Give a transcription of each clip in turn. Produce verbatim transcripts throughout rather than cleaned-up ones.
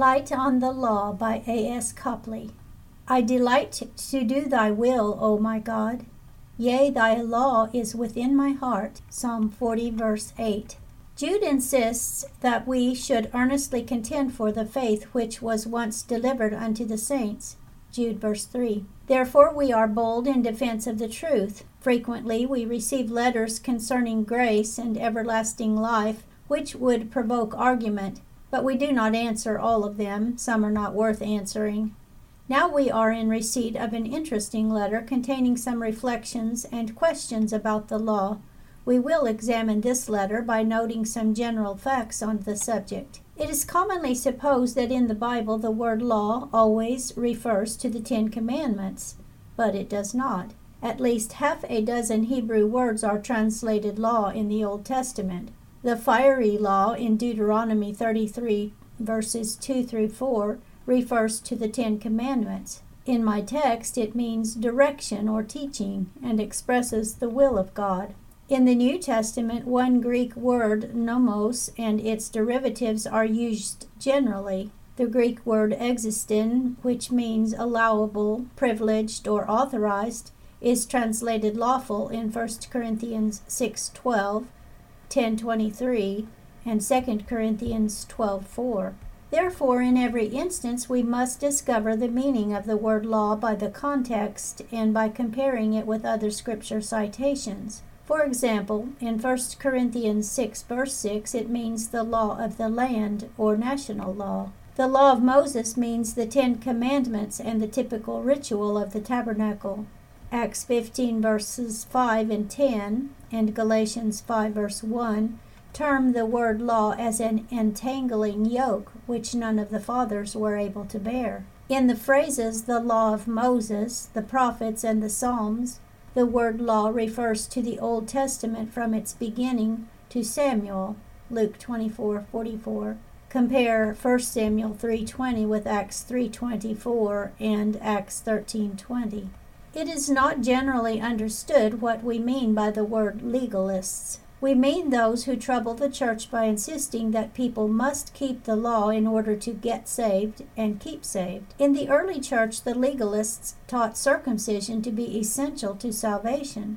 Light on the Law by A S Copley. I delight to do thy will, O my God. Yea, thy law is within my heart. Psalm forty, verse eight. Jude insists that we should earnestly contend for the faith which was once delivered unto the saints. Jude, verse three. Therefore we are bold in defense of the truth. Frequently we receive letters concerning grace and everlasting life, which would provoke argument, but we do not answer all of them. Some are not worth answering. Now we are in receipt of an interesting letter containing some reflections and questions about the law. We will examine this letter by noting some general facts on the subject. It is commonly supposed that in the Bible the word law always refers to the Ten Commandments, but it does not. At least half a dozen Hebrew words are translated law in the Old Testament. The fiery law in Deuteronomy thirty-three, verses two through four, refers to the Ten Commandments. In my text, it means direction or teaching and expresses the will of God. In the New Testament, one Greek word, nomos, and its derivatives are used generally. The Greek word existin, which means allowable, privileged, or authorized, is translated lawful in First Corinthians six twelve, ten twenty-three, and Second Corinthians twelve four. Therefore, in every instance, we must discover the meaning of the word law by the context and by comparing it with other scripture citations. For example, in First Corinthians six, verse six, it means the law of the land or national law. The law of Moses means the Ten Commandments and the typical ritual of the tabernacle. Acts fifteen, verses five and ten, and Galatians five, verse one, term the word law as an entangling yoke, which none of the fathers were able to bear. In the phrases the law of Moses, the prophets, and the Psalms, the word law refers to the Old Testament from its beginning to Samuel, Luke twenty-four forty-four. Compare First Samuel three twenty with Acts three twenty-four and Acts thirteen twenty. It is not generally understood what we mean by the word legalists. We mean those who trouble the church by insisting that people must keep the law in order to get saved and keep saved. In the early church, the legalists taught circumcision to be essential to salvation.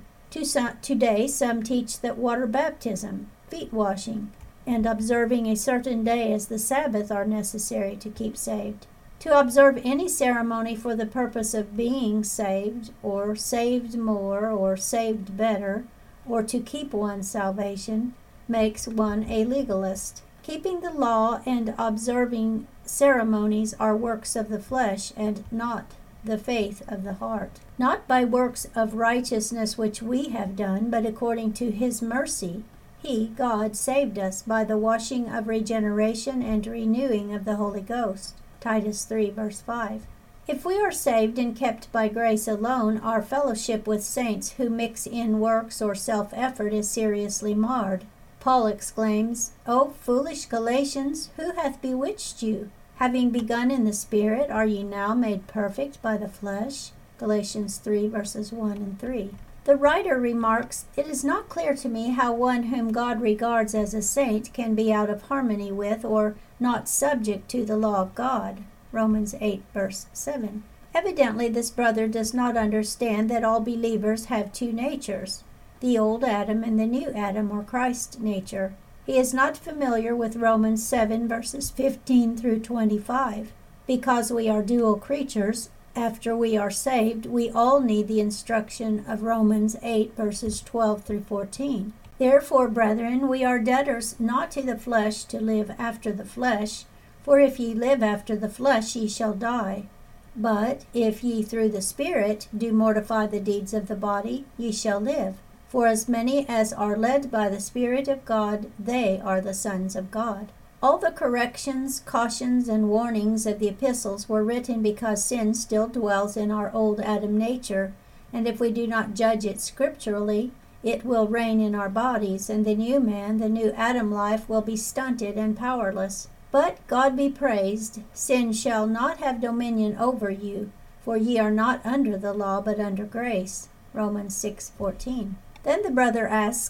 Today, some teach that water baptism, feet washing, and observing a certain day as the Sabbath are necessary to keep saved. To observe any ceremony for the purpose of being saved, or saved more, or saved better, or to keep one's salvation, makes one a legalist. Keeping the law and observing ceremonies are works of the flesh and not the faith of the heart. Not by works of righteousness which we have done, but according to his mercy, he, God, saved us by the washing of regeneration and renewing of the Holy Ghost. Titus three, verse five. If we are saved and kept by grace alone, our fellowship with saints who mix in works or self-effort is seriously marred. Paul exclaims, O foolish Galatians, who hath bewitched you? Having begun in the Spirit, are ye now made perfect by the flesh? Galatians three, verses one and three. The writer remarks, It is not clear to me how one whom God regards as a saint can be out of harmony with or not subject to the law of God. Romans eight, verse seven. Evidently, this brother does not understand that all believers have two natures, the old Adam and the new Adam, or Christ nature. He is not familiar with Romans seven, verses fifteen through twenty-five. Because we are dual creatures, after we are saved, we all need the instruction of Romans eight, verses twelve through fourteen. Therefore, brethren, we are debtors not to the flesh to live after the flesh, for if ye live after the flesh, ye shall die. But if ye through the Spirit do mortify the deeds of the body, ye shall live. For as many as are led by the Spirit of God, they are the sons of God. All the corrections, cautions, and warnings of the epistles were written because sin still dwells in our old Adam nature, and if we do not judge it scripturally, it will reign in our bodies, and the new man, the new Adam life, will be stunted and powerless. But God be praised, sin shall not have dominion over you, for ye are not under the law, but under grace. Romans six fourteen. Then the brother asks,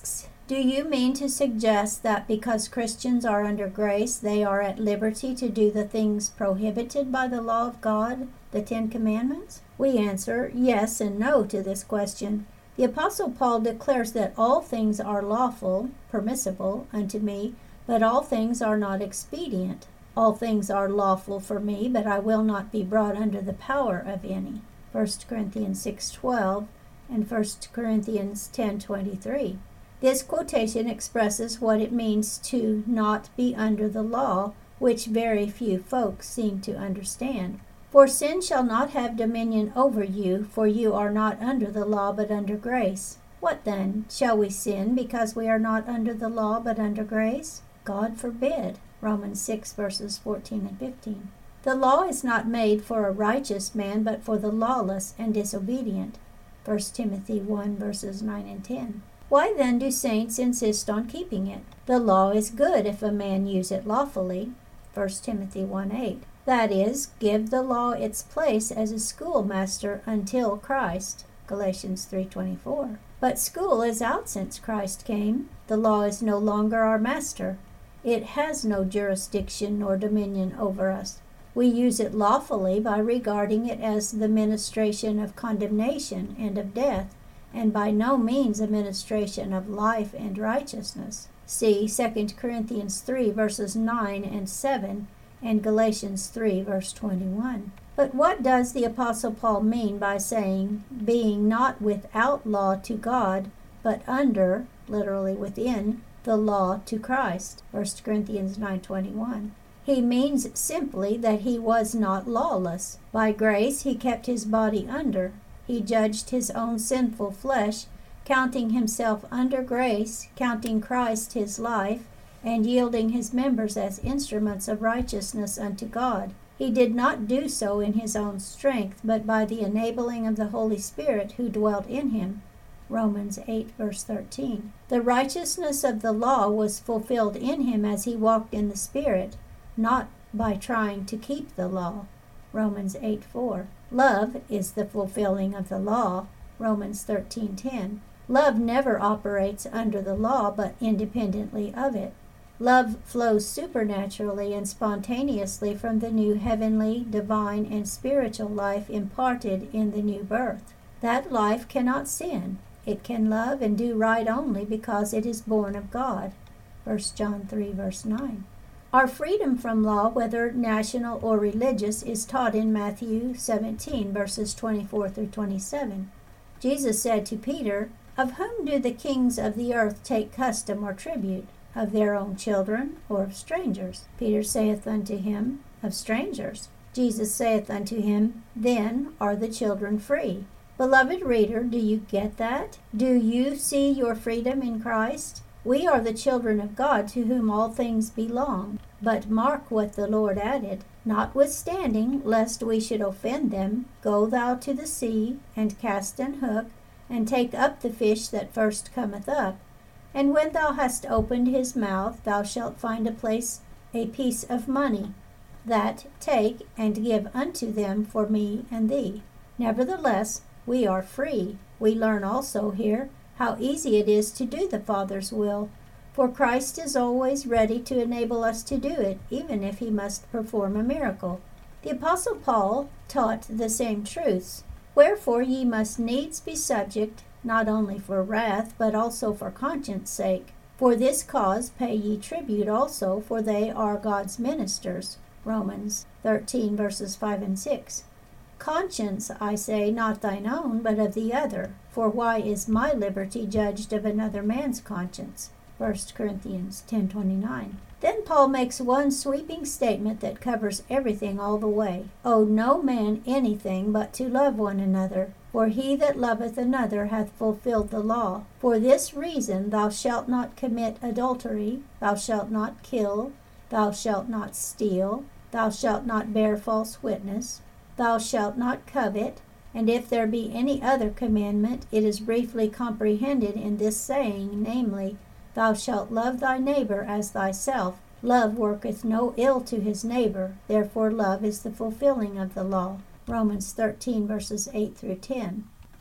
Do you mean to suggest that because Christians are under grace, they are at liberty to do the things prohibited by the law of God, the Ten Commandments? We answer yes and no to this question. The Apostle Paul declares that all things are lawful, permissible unto me, but all things are not expedient. All things are lawful for me, but I will not be brought under the power of any. First Corinthians six twelve and First Corinthians ten twenty-three. This quotation expresses what it means to not be under the law, which very few folks seem to understand. For sin shall not have dominion over you, for you are not under the law but under grace. What then? Shall we sin because we are not under the law but under grace? God forbid. Romans six verses fourteen and fifteen. The law is not made for a righteous man, but for the lawless and disobedient. First Timothy one verses nine and ten. Why then do saints insist on keeping it? The law is good if a man use it lawfully. First Timothy one eight. That is, give the law its place as a schoolmaster until Christ. Galatians three twenty-four. But school is out since Christ came. The law is no longer our master. It has no jurisdiction nor dominion over us. We use it lawfully by regarding it as the ministration of condemnation and of death, and by no means a ministration of life and righteousness. See Second Corinthians three verses nine and seven and Galatians three verse twenty-one. But what does the Apostle Paul mean by saying, being not without law to God, but under, literally within, the law to Christ? First Corinthians nine twenty-one. He means simply that he was not lawless. By grace he kept his body under. He judged his own sinful flesh, counting himself under grace, counting Christ his life, and yielding his members as instruments of righteousness unto God. He did not do so in his own strength, but by the enabling of the Holy Spirit who dwelt in him. Romans eight verse thirteen. The righteousness of the law was fulfilled in him as he walked in the Spirit, not by trying to keep the law. Romans eight four. Love is the fulfilling of the law. Romans thirteen ten. Love never operates under the law, but independently of it. Love flows supernaturally and spontaneously from the new heavenly, divine, and spiritual life imparted in the new birth. That life cannot sin. It can love and do right only because it is born of God. First John three verse nine. Our freedom from law, whether national or religious, is taught in Matthew seventeen verses twenty-four through twenty-seven. Jesus said to Peter, Of whom do the kings of the earth take custom or tribute? Of their own children, or of strangers? Peter saith unto him, Of strangers. Jesus saith unto him, Then are the children free. Beloved reader, do you get that? Do you see your freedom in Christ? We are the children of God, to whom all things belong. But mark what the Lord added, Notwithstanding, lest we should offend them, go thou to the sea, and cast an hook, and take up the fish that first cometh up. And when thou hast opened his mouth, thou shalt find a place, a piece of money. That take, and give unto them for me and thee. Nevertheless, we are free. We learn also here how easy it is to do the Father's will, for Christ is always ready to enable us to do it, even if he must perform a miracle. The Apostle Paul taught the same truths. Wherefore ye must needs be subject, not only for wrath, but also for conscience sake. For this cause pay ye tribute also, for they are God's ministers. Romans thirteen verses five and six. Conscience, I say, not thine own, but of the other. For why is my liberty judged of another man's conscience? First Corinthians ten twenty-nine. Then Paul makes one sweeping statement that covers everything all the way. Owe no man anything but to love one another, for he that loveth another hath fulfilled the law. For this reason thou shalt not commit adultery, thou shalt not kill, thou shalt not steal, thou shalt not bear false witness, thou shalt not covet, and if there be any other commandment, it is briefly comprehended in this saying, namely, Thou shalt love thy neighbor as thyself. Love worketh no ill to his neighbor, therefore love is the fulfilling of the law. Romans thirteen verses eight through ten.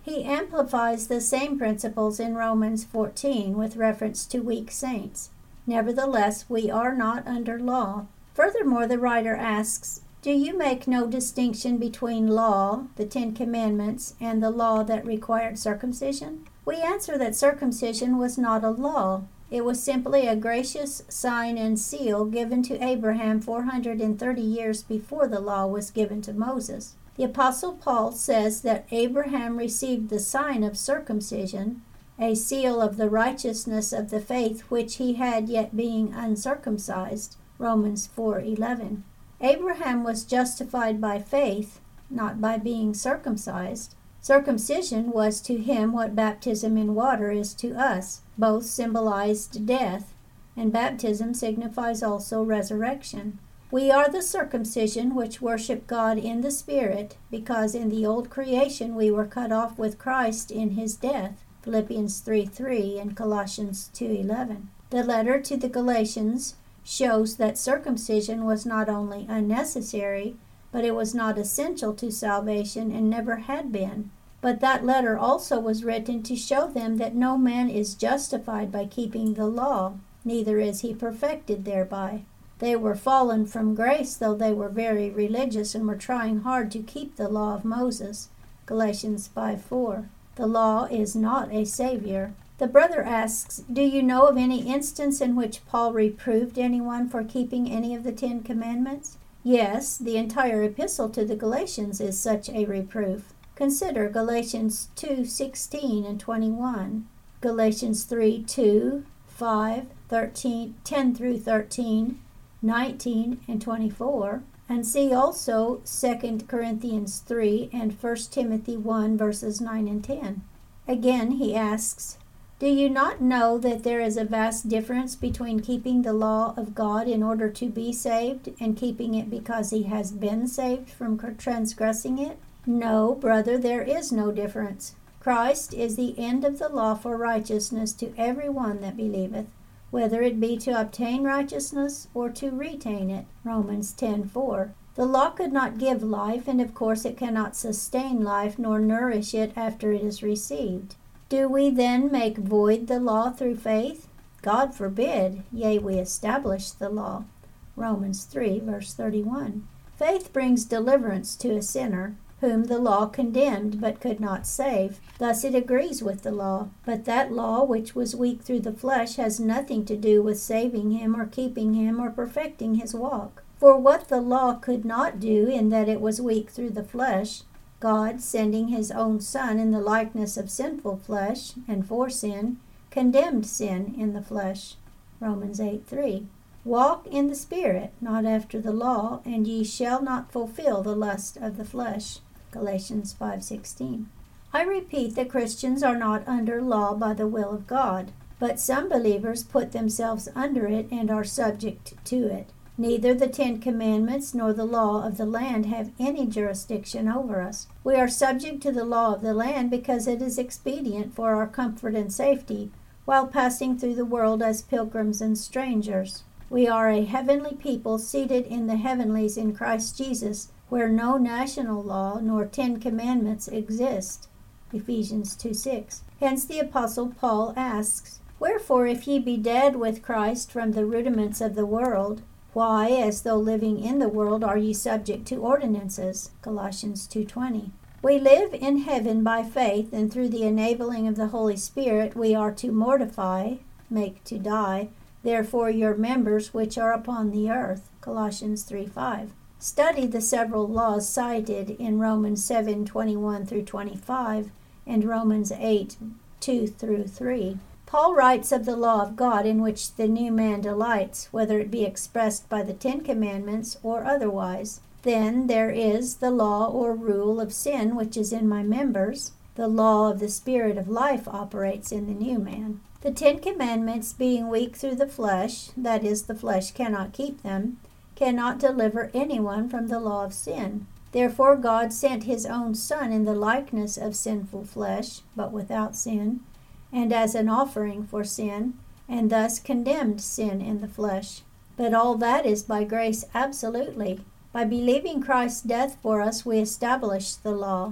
He amplifies the same principles in Romans fourteen with reference to weak saints. Nevertheless, we are not under law. Furthermore, the writer asks, do you make no distinction between law, the Ten Commandments, and the law that required circumcision? We answer that circumcision was not a law. It was simply a gracious sign and seal given to Abraham four hundred thirty years before the law was given to Moses. The Apostle Paul says that Abraham received the sign of circumcision, a seal of the righteousness of the faith which he had yet being uncircumcised, Romans four eleven. Abraham was justified by faith, not by being circumcised. Circumcision was to him what baptism in water is to us. Both symbolized death, and baptism signifies also resurrection. We are the circumcision which worship God in the Spirit, because in the old creation we were cut off with Christ in his death, Philippians three three and Colossians two eleven. The letter to the Galatians shows that circumcision was not only unnecessary, but it was not essential to salvation and never had been. But that letter also was written to show them that no man is justified by keeping the law, neither is he perfected thereby. They were fallen from grace, though they were very religious and were trying hard to keep the law of Moses, Galatians five four. The law is not a savior. The brother asks, do you know of any instance in which Paul reproved anyone for keeping any of the Ten Commandments? Yes, the entire epistle to the Galatians is such a reproof. Consider Galatians two sixteen and twenty-one, Galatians three two, five, thirteen, ten through thirteen, nineteen and twenty-four, and see also Second Corinthians three and First Timothy one verses nine and ten. Again he asks, do you not know that there is a vast difference between keeping the law of God in order to be saved and keeping it because he has been saved from transgressing it? No, brother, there is no difference. Christ is the end of the law for righteousness to every one that believeth, whether it be to obtain righteousness or to retain it. Romans ten four. The law could not give life, and of course it cannot sustain life nor nourish it after it is received. Do we then make void the law through faith? God forbid, yea, we establish the law. Romans three, verse thirty-one. Faith brings deliverance to a sinner, whom the law condemned but could not save. Thus it agrees with the law. But that law which was weak through the flesh has nothing to do with saving him or keeping him or perfecting his walk. For what the law could not do in that it was weak through the flesh, God, sending his own Son in the likeness of sinful flesh, and for sin, condemned sin in the flesh. Romans eight three. Walk in the Spirit, not after the law, and ye shall not fulfill the lust of the flesh. Galatians five sixteen. I repeat that Christians are not under law by the will of God, but some believers put themselves under it and are subject to it. Neither the Ten Commandments nor the law of the land have any jurisdiction over us. We are subject to the law of the land because it is expedient for our comfort and safety while passing through the world as pilgrims and strangers. We are a heavenly people seated in the heavenlies in Christ Jesus, where no national law nor Ten Commandments exist. Ephesians two six. Hence the Apostle Paul asks, wherefore if ye be dead with Christ from the rudiments of the world, why, as though living in the world, are ye subject to ordinances? Colossians two twenty. We live in heaven by faith, and through the enabling of the Holy Spirit we are to mortify, make to die, therefore your members which are upon the earth. Colossians three five. Study the several laws cited in Romans seven twenty-one through twenty-five and Romans eight two through three. Paul writes of the law of God in which the new man delights, whether it be expressed by the Ten Commandments or otherwise. Then there is the law or rule of sin which is in my members. The law of the Spirit of life operates in the new man. The Ten Commandments, being weak through the flesh, that is, the flesh cannot keep them, cannot deliver anyone from the law of sin. Therefore God sent his own Son in the likeness of sinful flesh, but without sin, and as an offering for sin, and thus condemned sin in the flesh. But all that is by grace absolutely. By believing Christ's death for us, we establish the law.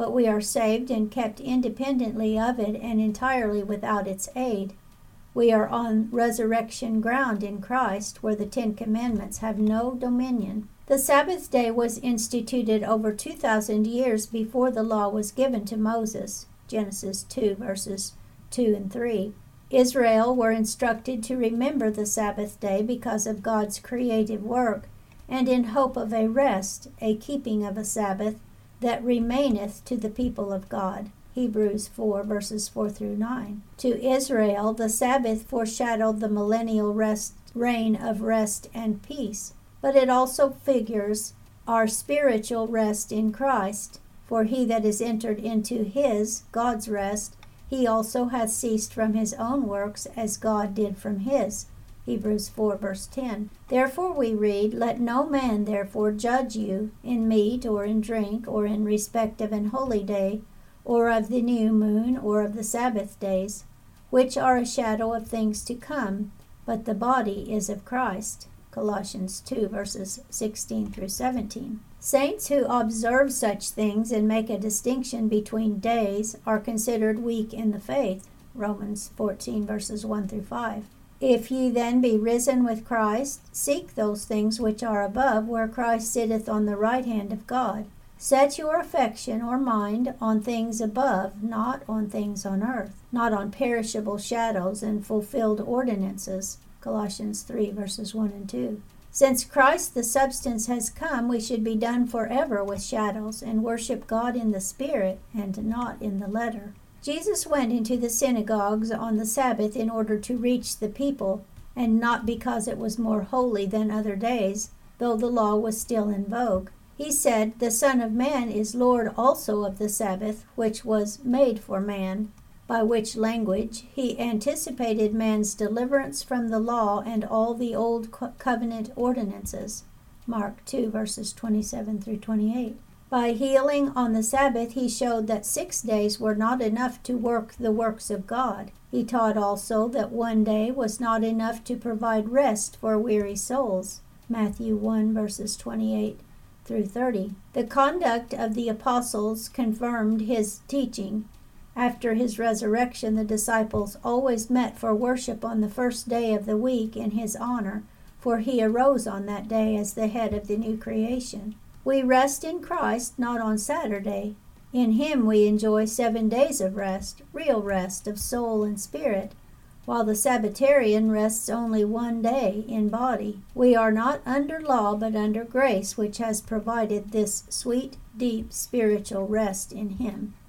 but we are saved and kept independently of it and entirely without its aid. We are on resurrection ground in Christ, where the Ten Commandments have no dominion. The Sabbath day was instituted over two thousand years before the law was given to Moses. Genesis two, verses two and three. Israel were instructed to remember the Sabbath day because of God's creative work, and in hope of a rest, a keeping of a Sabbath that remaineth to the people of God. Hebrews four, verses four through nine. To Israel, the Sabbath foreshadowed the millennial rest, reign of rest and peace, but it also figures our spiritual rest in Christ. For he that is entered into his, God's rest, he also hath ceased from his own works, as God did from his. Hebrews four, verse ten. Therefore we read, Let no man therefore judge you in meat or in drink, or in respect of an holy day, or of the new moon, or of the Sabbath days, which are a shadow of things to come, but the body is of Christ. Colossians two, verses sixteen through seventeen. Saints who observe such things and make a distinction between days are considered weak in the faith. Romans fourteen, verses one through five. If ye then be risen with Christ, seek those things which are above, where Christ sitteth on the right hand of God. Set your affection or mind on things above, not on things on earth, not on perishable shadows and fulfilled ordinances. Colossians three, verses one and two. Since Christ the substance has come, we should be done forever with shadows, and worship God in the Spirit, and not in the letter. Jesus went into the synagogues on the Sabbath in order to reach the people, and not because it was more holy than other days, though the law was still in vogue. He said, The Son of Man is Lord also of the Sabbath, which was made for man, by which language he anticipated man's deliverance from the law and all the old covenant ordinances. Mark two, verses twenty-seven through twenty-eight. By healing on the Sabbath, he showed that six days were not enough to work the works of God. He taught also that one day was not enough to provide rest for weary souls. Matthew one, verses twenty-eight through thirty. The conduct of the apostles confirmed his teaching. After his resurrection, the disciples always met for worship on the first day of the week in his honor, for he arose on that day as the head of the new creation. We rest in Christ, not on Saturday. In him we enjoy seven days of rest, real rest of soul and spirit, while the Sabbatarian rests only one day in body. We are not under law, but under grace, which has provided this sweet, deep spiritual rest in him.